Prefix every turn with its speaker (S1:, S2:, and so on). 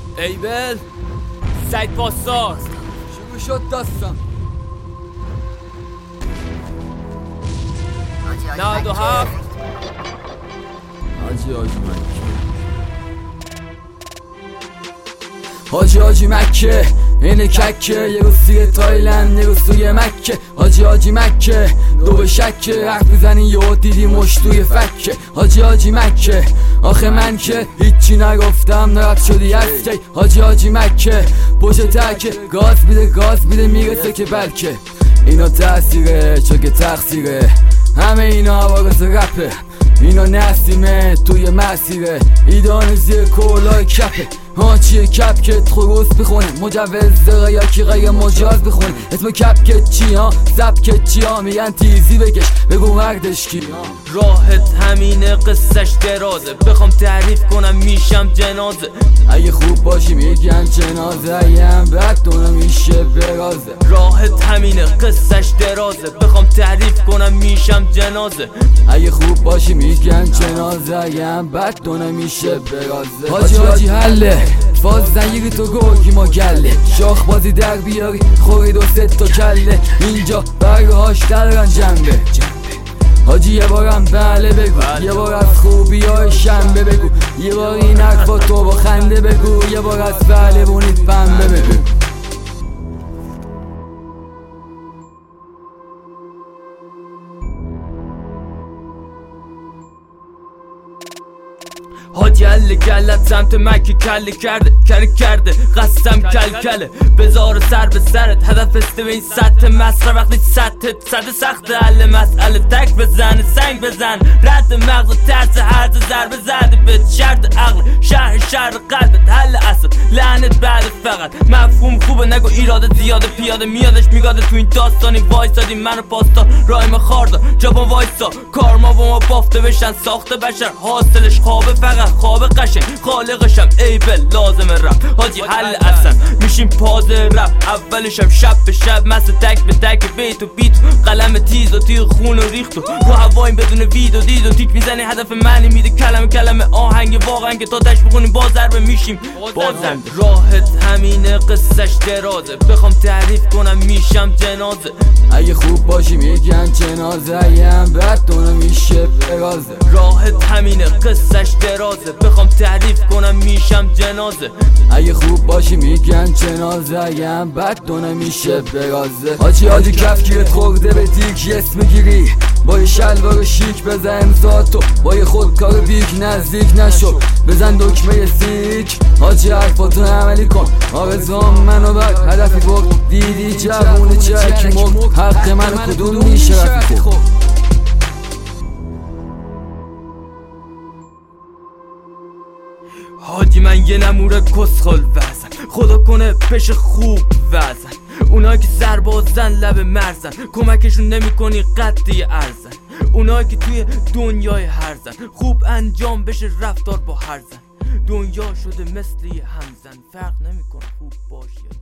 S1: ایبل سعید پاسدار
S2: شروع شد داستان
S1: 97
S2: حاجی مکه اینه ککه، یه روز توی تایلند یه روز توی مکه. حاجی مکه دو به شکه، حرف میزنی یهو دیدی مش توی فکه. حاجی مکه آخه من که هیچی نگفتم نرفت شدی از کی. حاجی مکه پشت تکه، گاز میده میرسه که بلکه اینا تأثیره چون که تقصیره، همه اینا عوارض رپه، اینا نسیمه توی مسیره، ایدان زیر کولای کپه. چیه کپ که خروس بخونه، مجوز یا کی غیر مجاز بخونه. اسم کپ که چی ها، زب که چی ها، میگن تیزی بکش بگو مردش کی.
S1: راحت همینه قصهش درازه، بخوام تعریف کنم میشم جنازه.
S2: اگه خوب باشی میگن جنازه، اگه هم بد دونه میشه برازه.
S1: راحت همینه قصهش درازه، بخوام تعریف کنم میشم جنازه.
S2: اگه خوب باشی میگن جنازه، اگه هم بد دونه میشه برازه. حاجی حله فاز نگیری تو گرگی ما گله، شاخ بازی در بیاری خوری دو ست تا کله. اینجا برگه هاش دارن جنبه. حاجی یه بارم بله بگو، یه بار از خوبی های شنبه بگو، یه بار این حرفا تو با خنده بگو، یه بار از بله بونید پنبه بگو.
S1: حاجی علی گلت سمت مکه کله کرده قسم کله بذار سر به سرت، هدف است به این سطح مسخره. وقتی سطح سخت حل مسئله، تک بزن سنگ بزن رد مغز ترس هرز ضربه زده به شرط عقل شهر قلبت حل اصل لعنت بعد فقط مفهوم خوبه نگو ایراده زیاده پیاده میادش میگاده تو این داستانی وایسادی منو پاستا رایم خاردا جوان وایسا کارما با ما بافته بشن ساخته بشر حاصلش خوابه فقط خواب قشنگ خالقشم ایبل لازم رپ. حاجی حل اصلا میشیم پاز رپ، اولشم شب به شب مثل تک به تک بیت و بیت قلم تیز و تیغ خون و ریخت و رو هوایم بدون وید و دید و تیک میزنی هدف معنی میده کلمه آهنگ واقعا که تا تش بخونیم باز ضربه میشیم بازنده. راحت همینه قصهش درازه، بخوام تعریف کنم میشم جنازه.
S2: اگه خوب باشی میگن جنازه، اگه هم بد دونه میشه برازه.
S1: راحت همینه قصهش درازه، بخوام تعریف کنم میشم جنازه.
S2: اگه خوب باشی میگن جنازه، اگه هم بد دونه میشه برازه. حاجی کف گیرت خورده به دیک یس میگیری، با یه شلوار شیک بزن امضا تو، با یه خودکار بیک نزدیک نشو بزن دکمه سیک. حاجی حرفاتون عملی کن، آرزوام منو بر هدفی برد، دیدی جوونه چک مرد، حق منو کدوم میشه رفی خود.
S1: حاجی من یه نموره کسخل وزن، خدا کنه پش خوب وزن. اونایی که سربازن لب مرزن، کمکشون نمی کنی قدی ارزن. اونایی که توی دنیای هرزن، خوب انجام بشه رفتار با هرزن. دنیا شده مثل یه همزن، فرق نمی کنه خوب باشی.